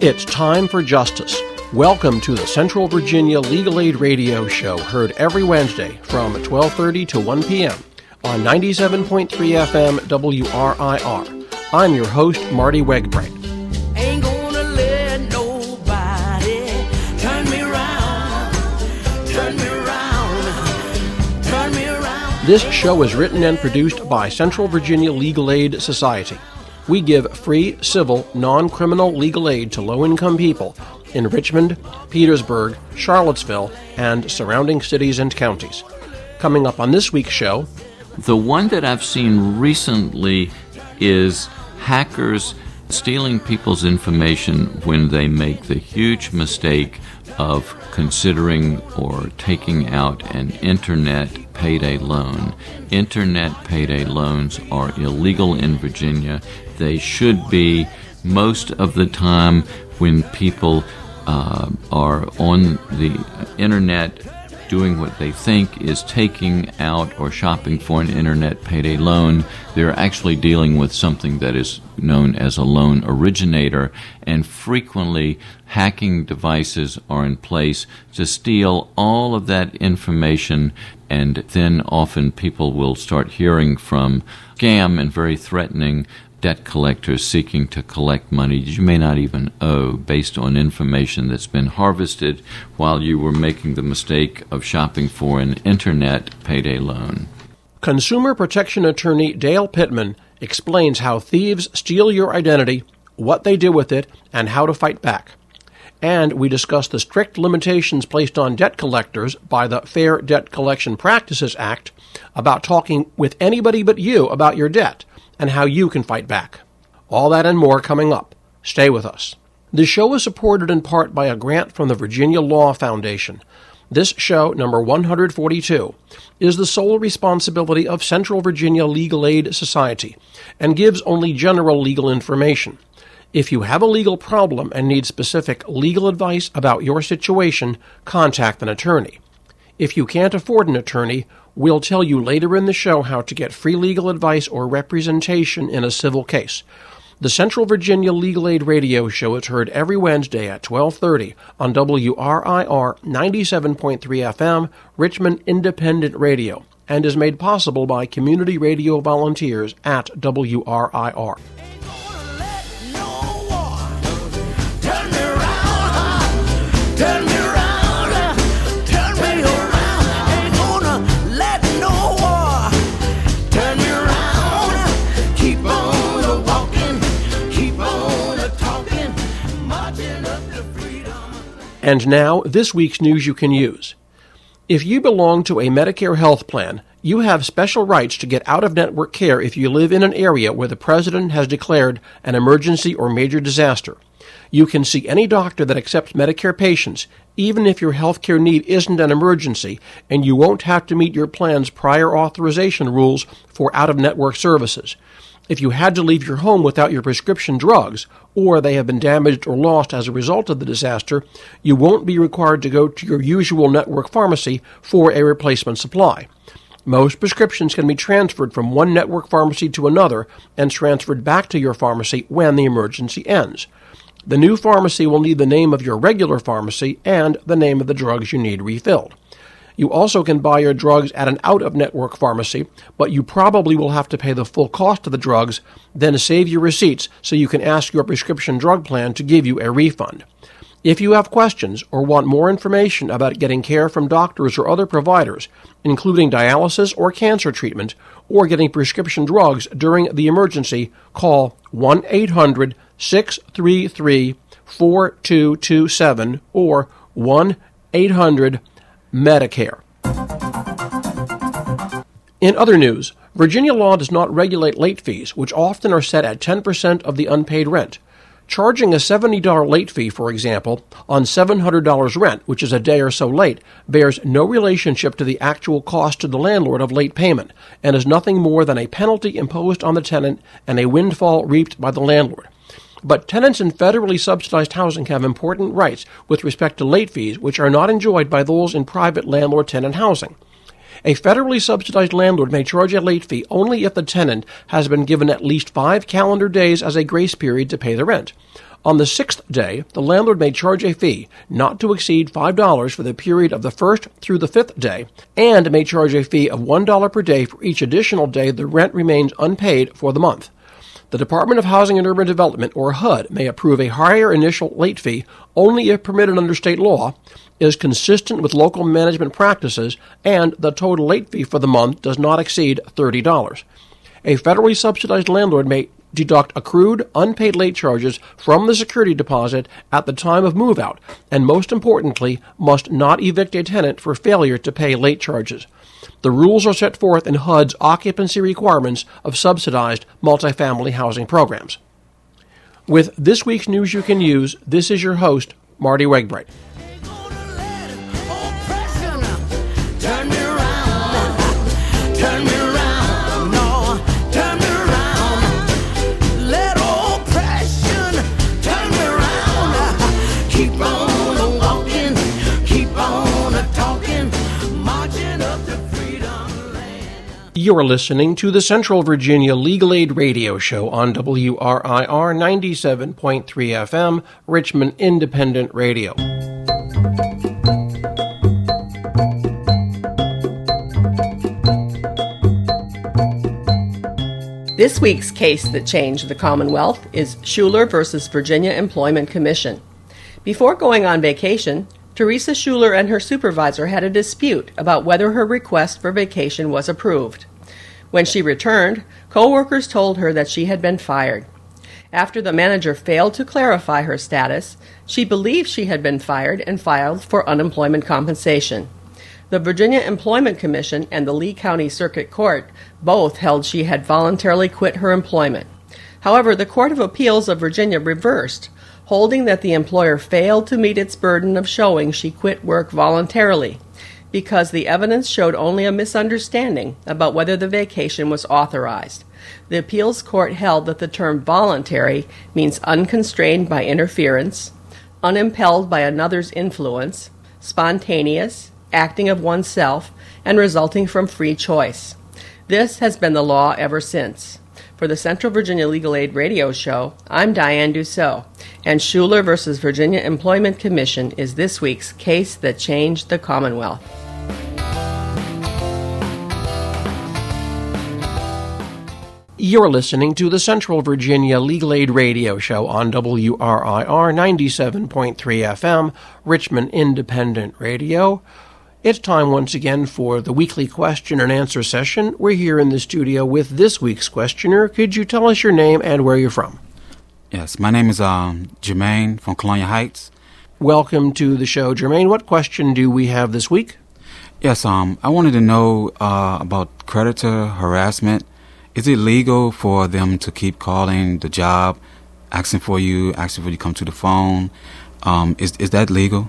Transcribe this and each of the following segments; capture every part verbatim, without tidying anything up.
It's time for justice. Welcome to the Central Virginia Legal Aid Radio Show, heard every Wednesday from twelve thirty to one p.m. on ninety-seven point three F M W R I R. I'm your host, Marty Wegbright. Ain't gonna let nobody turn me around, turn me around, turn me around. This show is written and produced by Central Virginia Legal Aid Society. We give free, civil, non-criminal legal aid to low-income people in Richmond, Petersburg, Charlottesville, and surrounding cities and counties. Coming up on this week's show, the one that I've seen recently is hackers stealing people's information when they make the huge mistake of considering or taking out an internet payday loan. Internet payday loans are illegal in Virginia. They should be. Most of the time when people uh, are on the internet doing what they think is taking out or shopping for an internet payday loan, they're actually dealing with something that is known as a loan originator, and frequently hacking devices are in place to steal all of that information, and then often people will start hearing from scam and very threatening debt collectors seeking to collect money you may not even owe based on information that's been harvested while you were making the mistake of shopping for an internet payday loan. Consumer Protection Attorney Dale Pittman explains how thieves steal your identity, what they do with it, and how to fight back. And we discuss the strict limitations placed on debt collectors by the Fair Debt Collection Practices Act about talking with anybody but you about your debt, and how you can fight back. All that and more coming up. Stay with us. The show is supported in part by a grant from the Virginia Law Foundation. This show, number one hundred forty-two, is the sole responsibility of Central Virginia Legal Aid Society and gives only general legal information. If you have a legal problem and need specific legal advice about your situation, contact an attorney. If you can't afford an attorney, we'll tell you later in the show how to get free legal advice or representation in a civil case. The Central Virginia Legal Aid Radio Show is heard every Wednesday at twelve thirty on W R I R ninety-seven point three F M, Richmond Independent Radio, and is made possible by community radio volunteers at W R I R. And now, this week's news you can use. If you belong to a Medicare health plan, you have special rights to get out-of-network care if you live in an area where the president has declared an emergency or major disaster. You can see any doctor that accepts Medicare patients, even if your health care need isn't an emergency, and you won't have to meet your plan's prior authorization rules for out-of-network services. If you had to leave your home without your prescription drugs, or they have been damaged or lost as a result of the disaster, you won't be required to go to your usual network pharmacy for a replacement supply. Most prescriptions can be transferred from one network pharmacy to another and transferred back to your pharmacy when the emergency ends. The new pharmacy will need the name of your regular pharmacy and the name of the drugs you need refilled. You also can buy your drugs at an out-of-network pharmacy, but you probably will have to pay the full cost of the drugs, then save your receipts so you can ask your prescription drug plan to give you a refund. If you have questions or want more information about getting care from doctors or other providers, including dialysis or cancer treatment, or getting prescription drugs during the emergency, call one eight hundred six three three four two two seven or one eight hundred Medicare. In other news, Virginia law does not regulate late fees, which often are set at ten percent of the unpaid rent. Charging a seventy dollars late fee, for example, on seven hundred dollars rent, which is a day or so late, bears no relationship to the actual cost to the landlord of late payment, and is nothing more than a penalty imposed on the tenant and a windfall reaped by the landlord. But tenants in federally subsidized housing have important rights with respect to late fees, which are not enjoyed by those in private landlord-tenant housing. A federally subsidized landlord may charge a late fee only if the tenant has been given at least five calendar days as a grace period to pay the rent. On the sixth day, the landlord may charge a fee not to exceed five dollars for the period of the first through the fifth day, and may charge a fee of one dollar per day for each additional day the rent remains unpaid for the month. The Department of Housing and Urban Development, or H U D, may approve a higher initial late fee only if permitted under state law, is consistent with local management practices, and the total late fee for the month does not exceed thirty dollars. A federally subsidized landlord may deduct accrued unpaid late charges from the security deposit at the time of move-out, and most importantly, must not evict a tenant for failure to pay late charges. The rules are set forth in H U D's occupancy requirements of subsidized multifamily housing programs. With this week's news you can use, this is your host, Marty Wegbright. Turn me around, turn me around, no, turn me around. Let oppression turn me around. Keep on walking, keep on talking, marching up to freedom land. You're listening to the Central Virginia Legal Aid Radio Show on W R I R ninety-seven point three F M, Richmond Independent Radio. This week's case that changed the Commonwealth is Schuler versus Virginia Employment Commission. Before going on vacation, Teresa Schuler and her supervisor had a dispute about whether her request for vacation was approved. When she returned, co-workers told her that she had been fired. After the manager failed to clarify her status, she believed she had been fired and filed for unemployment compensation. The Virginia Employment Commission and the Lee County Circuit Court both held she had voluntarily quit her employment. However, the Court of Appeals of Virginia reversed, holding that the employer failed to meet its burden of showing she quit work voluntarily, because the evidence showed only a misunderstanding about whether the vacation was authorized. The appeals court held that the term voluntary means unconstrained by interference, unimpelled by another's influence, spontaneous, acting of oneself, and resulting from free choice. This has been the law ever since. For the Central Virginia Legal Aid Radio Show, I'm Diane Dussault, and Schuler versus Virginia Employment Commission is this week's case that changed the Commonwealth. You're listening to the Central Virginia Legal Aid Radio Show on W R I R ninety-seven point three F M, Richmond Independent Radio. It's time once again for the weekly question and answer session. We're here in the studio with this week's questioner. Could you tell us your name and where you're from? Yes, my name is um, Jermaine from Colonial Heights. Welcome to the show, Jermaine. What question do we have this week? Yes, um, I wanted to know uh, about creditor harassment. Is it legal for them to keep calling the job, asking for you, asking for you to come to the phone? Um, is is that legal?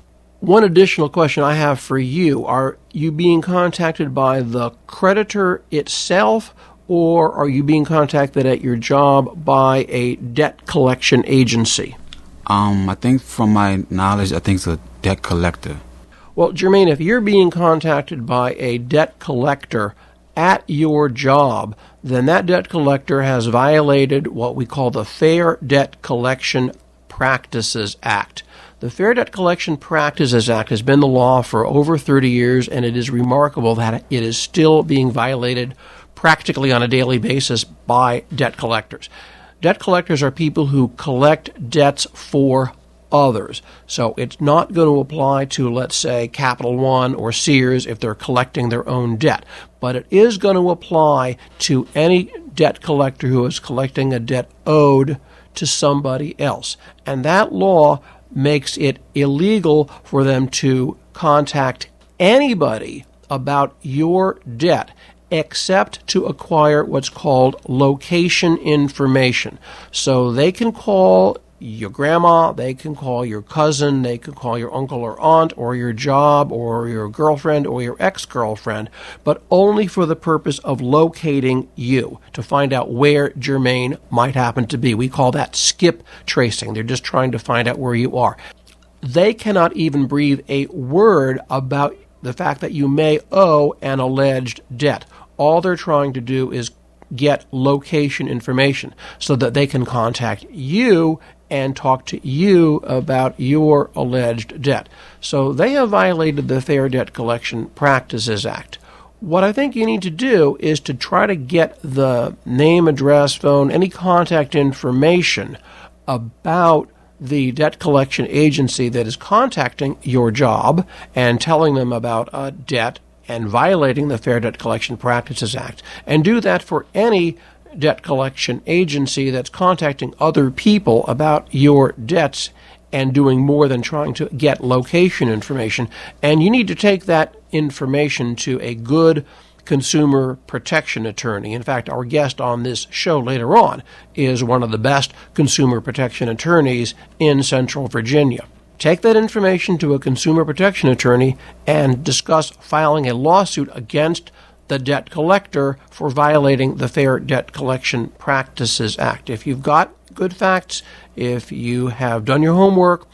One additional question I have for you. Are you being contacted by the creditor itself, or are you being contacted at your job by a debt collection agency? Um, I think from my knowledge, I think it's a debt collector. Well, Jermaine, if you're being contacted by a debt collector at your job, then that debt collector has violated what we call the Fair Debt Collection Practices Act. The Fair Debt Collection Practices Act has been the law for over thirty years, and it is remarkable that it is still being violated practically on a daily basis by debt collectors. Debt collectors are people who collect debts for others. So it's not going to apply to, let's say, Capital One or Sears if they're collecting their own debt. But it is going to apply to any debt collector who is collecting a debt owed to somebody else. And that law makes it illegal for them to contact anybody about your debt except to acquire what's called location information. So they can call your grandma, they can call your cousin, they can call your uncle or aunt or your job or your girlfriend or your ex-girlfriend, but only for the purpose of locating you, to find out where Jermaine might happen to be. We call that skip tracing. They're just trying to find out where you are. They cannot even breathe a word about the fact that you may owe an alleged debt. All they're trying to do is get location information so that they can contact you and talk to you about your alleged debt. So they have violated the Fair Debt Collection Practices Act. What I think you need to do is to try to get the name, address, phone, any contact information about the debt collection agency that is contacting your job and telling them about a debt and violating the Fair Debt Collection Practices Act. And do that for any debt collection agency that's contacting other people about your debts and doing more than trying to get location information. And you need to take that information to a good consumer protection attorney. In fact, our guest on this show later on is one of the best consumer protection attorneys in Central Virginia. Take that information to a consumer protection attorney and discuss filing a lawsuit against the debt collector for violating the Fair Debt Collection Practices Act. If you've got good facts, if you have done your homework,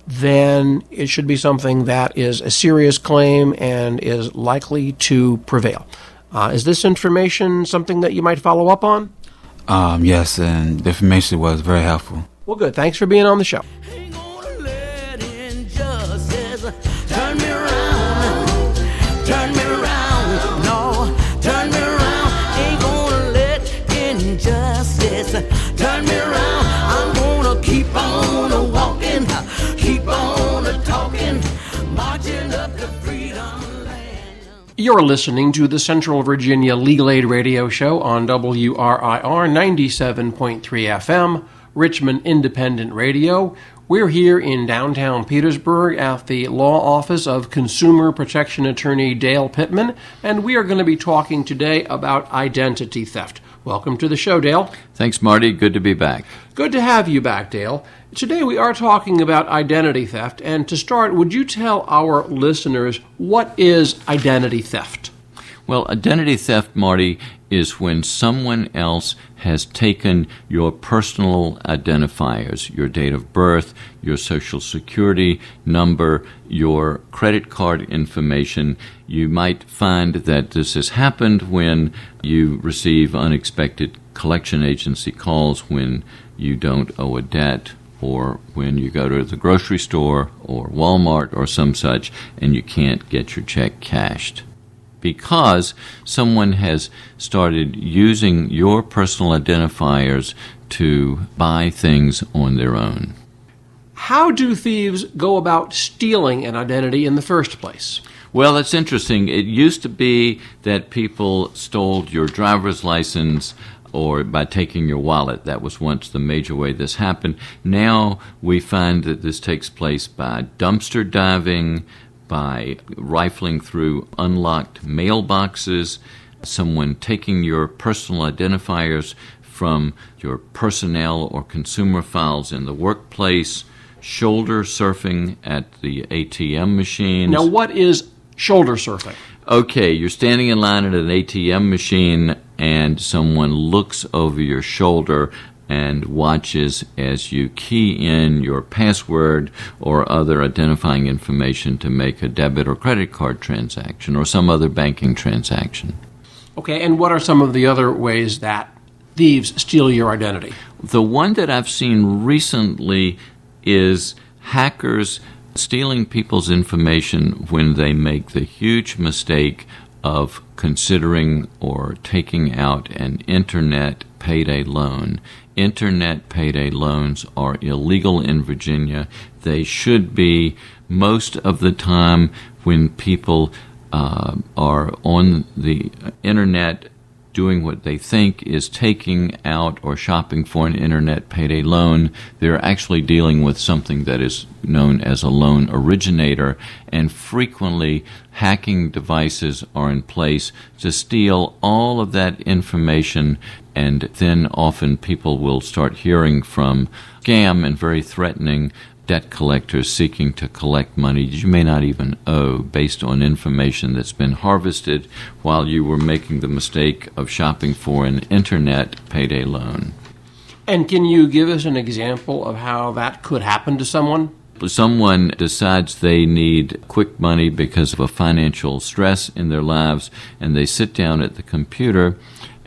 then it should be something that is a serious claim and is likely to prevail. Uh, is this information something that you might follow up on? Um, yes, and the information was very helpful. Well, good. Thanks for being on the show. Ain't gonna let injustice turn me around, turn me around, no, turn me around. Ain't gonna let injustice turn me around. I'm gonna keep on walking, keep on talking, marching up to freedom land. You're listening to the Central Virginia Legal Aid Radio Show on W R I R ninety-seven point three F M, Richmond Independent Radio. We're here in downtown Petersburg at the law office of Consumer Protection Attorney Dale Pittman, and we are going to be talking today about identity theft. Welcome to the show, Dale. Thanks, Marty. Good to be back. Good to have you back, Dale. Today we are talking about identity theft, and to start, would you tell our listeners what is identity theft? Well, identity theft, Marty, is when someone else has taken your personal identifiers, your date of birth, your social security number, your credit card information. You might find that this has happened when you receive unexpected collection agency calls when you don't owe a debt, or when you go to the grocery store or Walmart or some such and you can't get your check cashed, because someone has started using your personal identifiers to buy things on their own. How do thieves go about stealing an identity in the first place? Well, that's interesting. It used to be that people stole your driver's license or by taking your wallet. That was once the major way this happened. Now we find that this takes place by dumpster diving, by rifling through unlocked mailboxes, someone taking your personal identifiers from your personnel or consumer files in the workplace, shoulder surfing at the A T M machines. Now, what is shoulder surfing? Okay, you're standing in line at an A T M machine and someone looks over your shoulder and watches as you key in your password or other identifying information to make a debit or credit card transaction or some other banking transaction. Okay, and what are some of the other ways that thieves steal your identity? The one that I've seen recently is hackers stealing people's information when they make the huge mistake of considering or taking out an internet payday loan. Internet payday loans are illegal in Virginia. They should be. Most of the time when people uh, are on the internet doing what they think is taking out or shopping for an internet payday loan, they're actually dealing with something that is known as a loan originator, and frequently hacking devices are in place to steal all of that information, and then often people will start hearing from scam and very threatening debt collectors seeking to collect money you may not even owe based on information that's been harvested while you were making the mistake of shopping for an internet payday loan. And can you give us an example of how that could happen to someone? Someone decides they need quick money because of a financial stress in their lives, and they sit down at the computer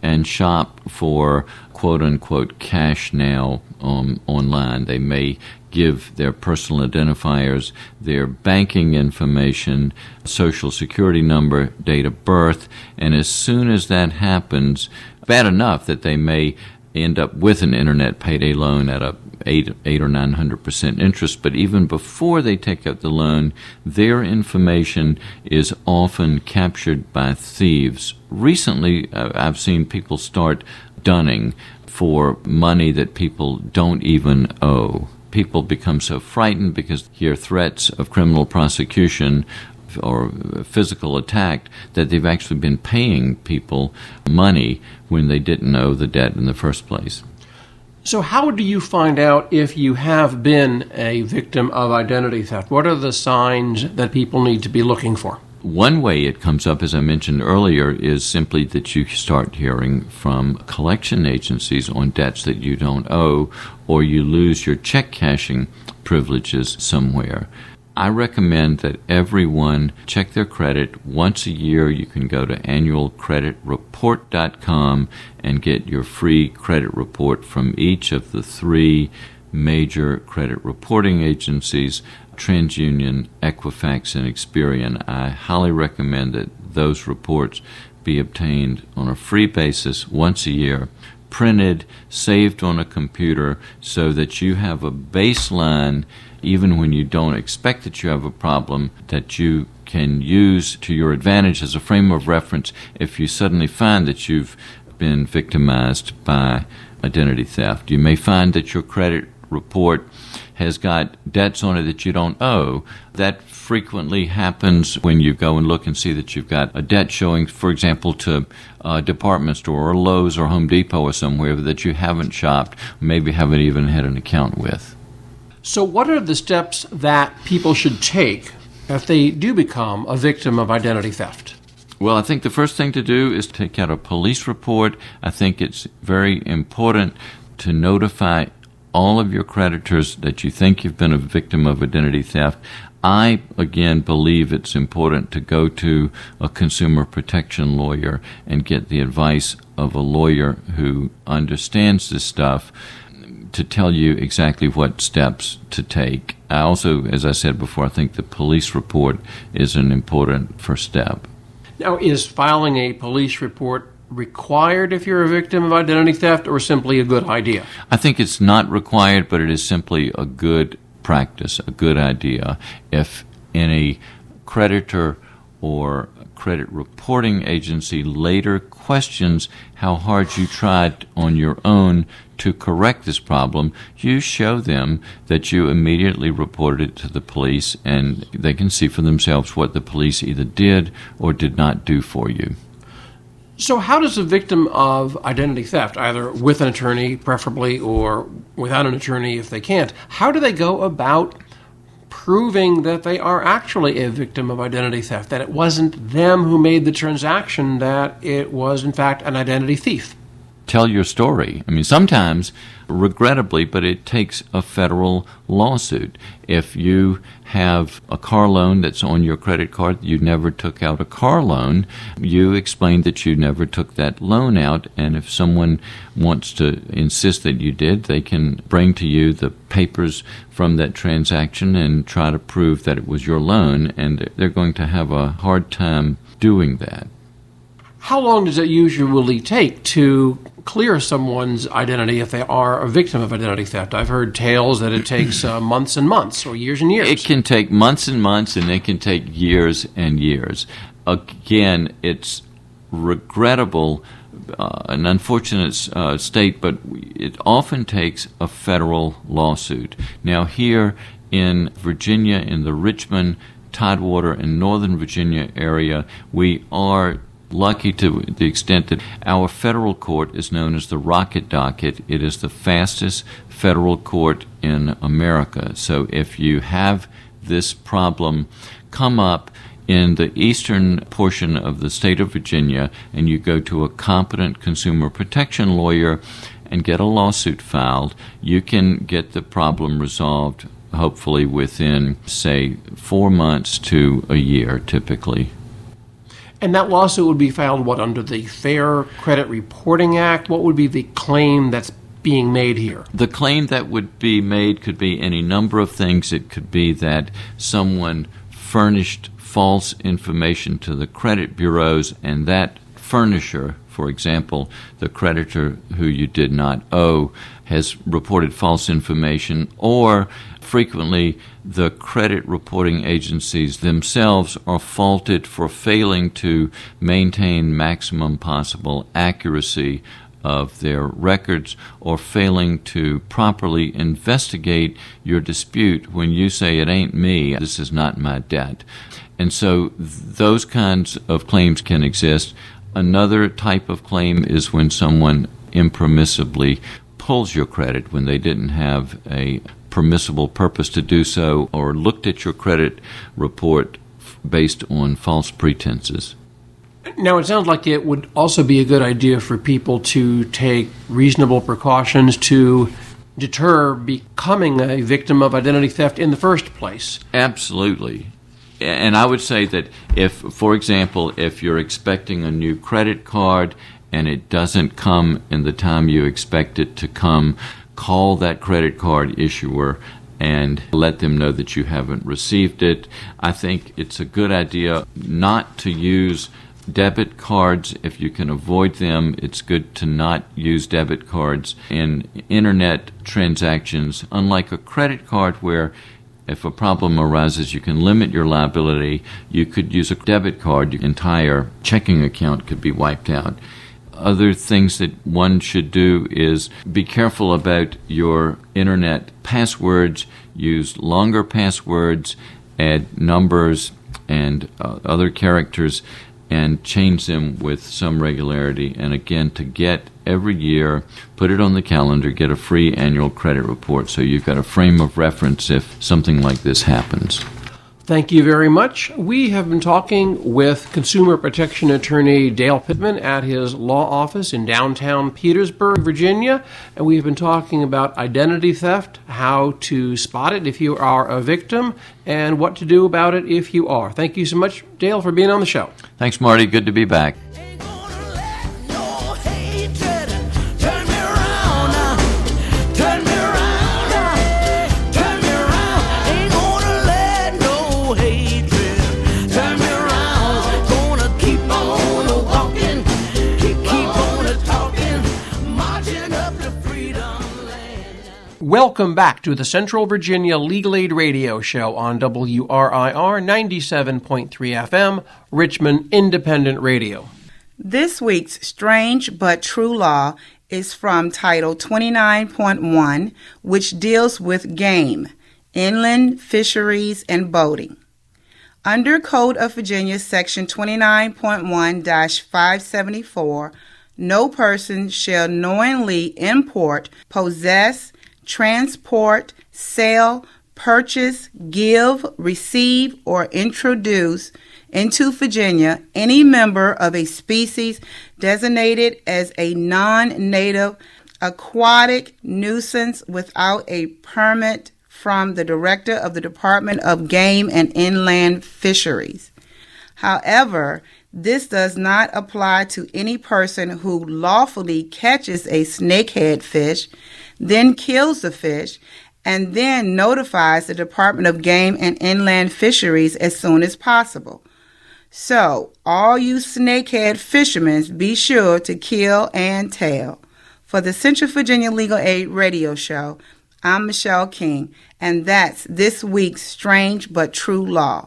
and shop for quote-unquote cash now um, online. They may give their personal identifiers, their banking information, social security number, date of birth, and as soon as that happens, bad enough that they may end up with an internet payday loan at a eight, eight or nine hundred percent interest. But even before they take out the loan, their information is often captured by thieves. Recently, uh, I've seen people start dunning for money that people don't even owe. People become so frightened because they hear threats of criminal prosecution or physical attack that they've actually been paying people money when they didn't owe the debt in the first place. So how do you find out if you have been a victim of identity theft? What are the signs that people need to be looking for? One way it comes up, as I mentioned earlier, is simply that you start hearing from collection agencies on debts that you don't owe, or you lose your check cashing privileges somewhere. I recommend that everyone check their credit once a year. You can go to annual credit report dot com and get your free credit report from each of the three major credit reporting agencies, TransUnion, Equifax, and Experian. I highly recommend that those reports be obtained on a free basis once a year, printed, saved on a computer, so that you have a baseline even when you don't expect that you have a problem, that you can use to your advantage as a frame of reference if you suddenly find that you've been victimized by identity theft. You may find that your credit report has got debts on it that you don't owe. That frequently happens when you go and look and see that you've got a debt showing, for example, to a department store or Lowe's or Home Depot or somewhere that you haven't shopped, maybe haven't even had an account with. So what are the steps that people should take if they do become a victim of identity theft? Well, I think the first thing to do is take out a police report. I think it's very important to notify all of your creditors that you think you've been a victim of identity theft. I, again, believe it's important to go to a consumer protection lawyer and get the advice of a lawyer who understands this stuff to tell you exactly what steps to take. I also, as I said before, I think the police report is an important first step. Now, is filing a police report required if you're a victim of identity theft, or simply a good idea? I think it's not required, but it is simply a good practice, a good idea. If any creditor or credit reporting agency later questions how hard you tried on your own to correct this problem, you show them that you immediately reported it to the police, and they can see for themselves what the police either did or did not do for you. So how does a victim of identity theft, either with an attorney preferably or without an attorney if they can't, how do they go about proving that they are actually a victim of identity theft, that it wasn't them who made the transaction, that it was, in fact, an identity thief? Tell your story. I mean, sometimes, regrettably, but it takes a federal lawsuit. If you have a car loan that's on your credit card, you never took out a car loan, you explain that you never took that loan out, and if someone wants to insist that you did, they can bring to you the papers from that transaction and try to prove that it was your loan, and they're going to have a hard time doing that. How long does it usually take to clear someone's identity if they are a victim of identity theft? I've heard tales that it takes uh, months and months or years and years. It can take months and months, and it can take years and years. Again, it's regrettable, uh, an unfortunate uh, state, but it often takes a federal lawsuit. Now, here in Virginia, in the Richmond, Tidewater, and Northern Virginia area, we are lucky to the extent that our federal court is known as the Rocket Docket. It is the fastest federal court in America. So if you have this problem come up in the eastern portion of the state of Virginia and you go to a competent consumer protection lawyer and get a lawsuit filed, you can get the problem resolved hopefully within, say, four months to a year typically. And that lawsuit would be filed, what, under the Fair Credit Reporting Act? What would be the claim that's being made here? The claim that would be made could be any number of things. It could be that someone furnished false information to the credit bureaus, and that furnisher, for example, the creditor who you did not owe, has reported false information, or frequently the credit reporting agencies themselves are faulted for failing to maintain maximum possible accuracy of their records, or failing to properly investigate your dispute when you say, it ain't me, this is not my debt. And so those kinds of claims can exist. Another type of claim is when someone impermissibly pulls your credit when they didn't have a permissible purpose to do so, or looked at your credit report based on false pretenses. Now, it sounds like it would also be a good idea for people to take reasonable precautions to deter becoming a victim of identity theft in the first place. Absolutely. And I would say that if, for example, if you're expecting a new credit card and it doesn't come in the time you expect it to come, call that credit card issuer and let them know that you haven't received it. I think it's a good idea not to use debit cards if you can avoid them. It's good to not use debit cards in internet transactions, unlike a credit card where if a problem arises, you can limit your liability. You could use a debit card. Your entire checking account could be wiped out. Other things that one should do is be careful about your internet passwords. Use longer passwords, add numbers and uh, other characters, and change them with some regularity. And again, to get every year, put it on the calendar, get a free annual credit report so you've got a frame of reference if something like this happens. Thank you very much. We have been talking with consumer protection attorney Dale Pittman at his law office in downtown Petersburg, Virginia, and we've been talking about identity theft, how to spot it if you are a victim, and what to do about it if you are. Thank you so much, Dale, for being on the show. Thanks, Marty. Good to be back. Ain't gonna let no hatred turn me around, uh, turn me around, uh, turn me around. Ain't gonna let no hatred turn me around. Gonna keep on walking, keep, keep on talking, marching up to freedom land. Welcome back to the Central Virginia Legal Aid Radio Show on W R I R ninety-seven point three F M, Richmond Independent Radio. This week's Strange But True Law is from Title twenty-nine point one, which deals with game, inland fisheries, and boating. Under Code of Virginia Section twenty-nine point one dash five seventy-four, no person shall knowingly import, possess, transport, sell, purchase, give, receive, or introduce into Virginia any member of a species designated as a non-native aquatic nuisance without a permit from the Director of the Department of Game and Inland Fisheries. However, this does not apply to any person who lawfully catches a snakehead fish, then kills the fish, and then notifies the Department of Game and Inland Fisheries as soon as possible. So, all you snakehead fishermen, be sure to kill and tell. For the Central Virginia Legal Aid Radio Show, I'm Michelle King, and that's this week's Strange But True Law.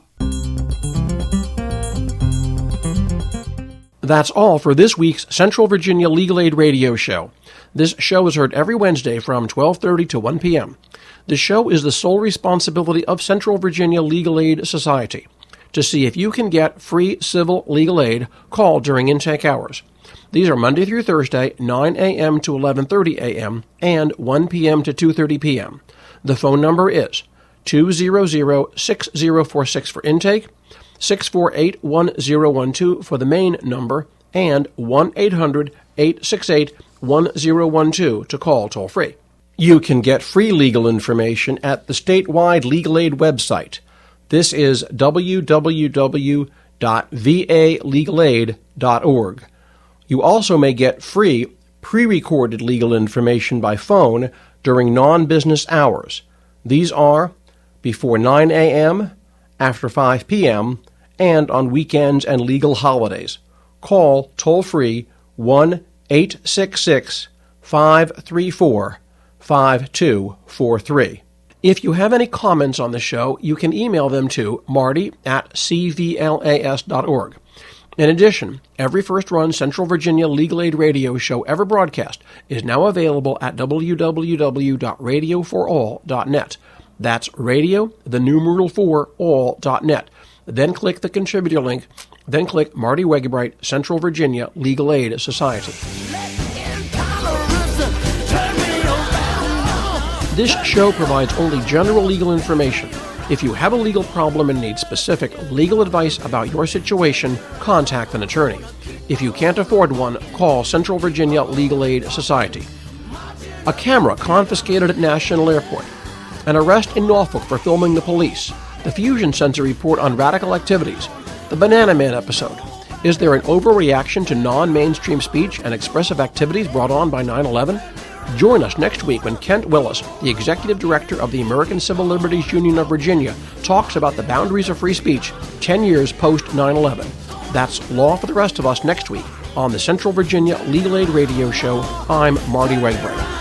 That's all for this week's Central Virginia Legal Aid Radio Show. This show is heard every Wednesday from twelve thirty to one p.m. The show is the sole responsibility of Central Virginia Legal Aid Society. To see if you can get free civil legal aid, call during intake hours. These are Monday through Thursday, nine a.m. to eleven thirty a.m. and one p.m. to two thirty p.m. The phone number is two hundred, six zero four six for intake, six four eight, one zero one two for the main number, and one eight hundred, eight six eight, one zero one two to call toll-free. You can get free legal information at the statewide legal aid website. This is w w w dot v a legal aid dot org. You also may get free pre-recorded legal information by phone during non-business hours. These are before nine a.m., after five p.m., and on weekends and legal holidays. Call toll-free one eight six six, five three four, five two four three. If you have any comments on the show, you can email them to marty at c v l a s dot org. In addition, every first-run Central Virginia Legal Aid radio show ever broadcast is now available at w w w dot radio for all dot net. That's radio, the numeral four, all dot net. Then click the contributor link, then click Marty Wegebright, Central Virginia Legal Aid Society. This show provides only general legal information. If you have a legal problem and need specific legal advice about your situation, contact an attorney. If you can't afford one, call Central Virginia Legal Aid Society. A camera confiscated at National Airport. An arrest in Norfolk for filming the police. The Fusion Center report on radical activities. The Banana Man episode. Is there an overreaction to non-mainstream speech and expressive activities brought on by nine eleven? Join us next week when Kent Willis, the Executive Director of the American Civil Liberties Union of Virginia, talks about the boundaries of free speech ten years post nine eleven. That's Law for the Rest of Us next week on the Central Virginia Legal Aid Radio Show. I'm Marty Wegebright.